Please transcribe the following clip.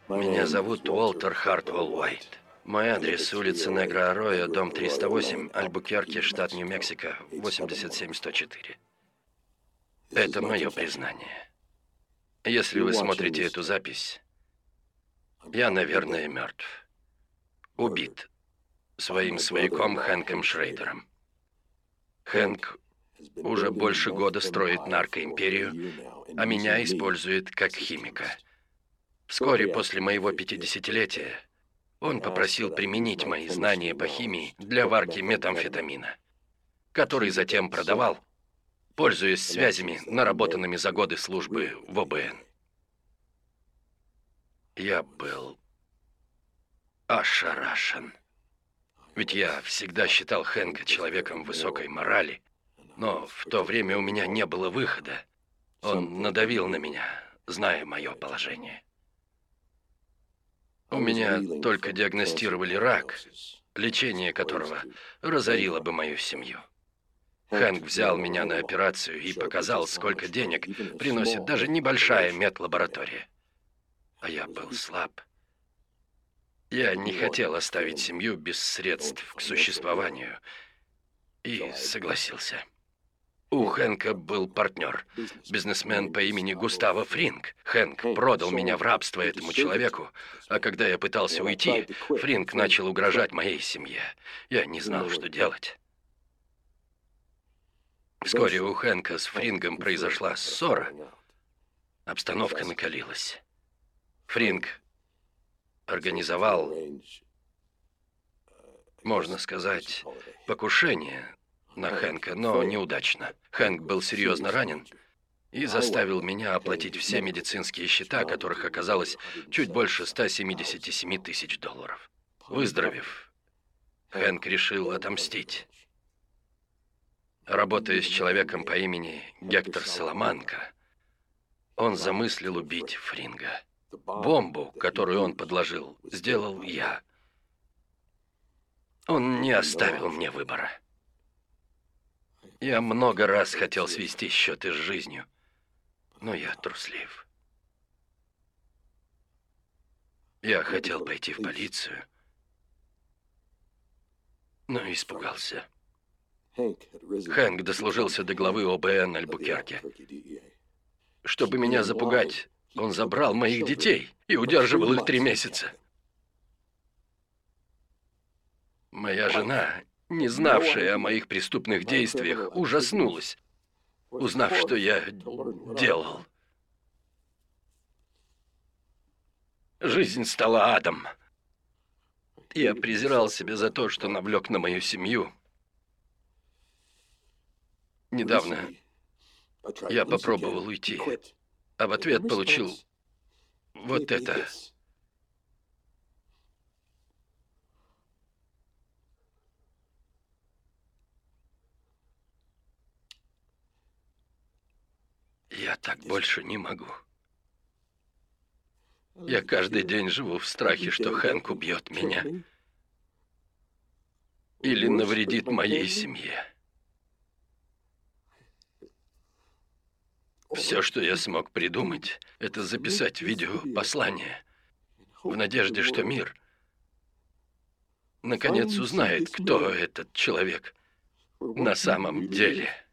Меня зовут Уолтер Хартвелл Уайт. Мой адрес — улица Негро Арроyo, дом 308, Альбукерке, штат Нью-Мексико, 87104. Это мое признание. Если вы смотрите эту запись, я, наверное, мертв. Убит своим свояком Хэнком Шрейдером. Хэнк уже больше года строит наркоимперию, а меня использует как химика. Вскоре после моего 50-летия он попросил применить мои знания по химии для варки метамфетамина, который затем продавал, пользуясь связями, наработанными за годы службы в ОБН. Я был ошарашен. Ведь я всегда считал Хэнка человеком высокой морали, но в то время у меня не было выхода. Он надавил на меня, зная мое положение. У меня только диагностировали рак, лечение которого разорило бы мою семью. Хэнк взял меня на операцию и показал, сколько денег приносит даже небольшая медлаборатория. А я был слаб. Я не хотел оставить семью без средств к существованию и согласился. У Хэнка был партнер, бизнесмен по имени Густаво Фринг. Хэнк продал меня в рабство этому человеку, а когда я пытался уйти, Фринг начал угрожать моей семье. Я не знал, что делать. Вскоре у Хэнка с Фрингом произошла ссора. Обстановка накалилась. Фринг организовал, можно сказать, покушение на Хэнка, но неудачно. Хэнк был серьезно ранен и заставил меня оплатить все медицинские счета, которых оказалось чуть больше 177 тысяч долларов. Выздоровев, Хэнк решил отомстить. Работая с человеком по имени Гектор Саламанка, он замыслил убить Фринга. Бомбу, которую он подложил, сделал я. Он не оставил мне выбора. Я много раз хотел свести счеты с жизнью, но я труслив. Я хотел пойти в полицию, но испугался. Хэнк дослужился до главы ОБН Альбукерке. Чтобы меня запугать, он забрал моих детей и удерживал их 3 месяца. Моя жена, не знавшая о моих преступных действиях, ужаснулась, узнав, что я делал. Жизнь стала адом. Я презирал себя за то, что навлек на мою семью. Недавно я попробовал уйти, а в ответ получил вот это. Я так больше не могу. Я каждый день живу в страхе, что Хэнк убьет меня или навредит моей семье. Все, что я смог придумать, это записать видеопослание в надежде, что мир наконец узнает, кто этот человек на самом деле.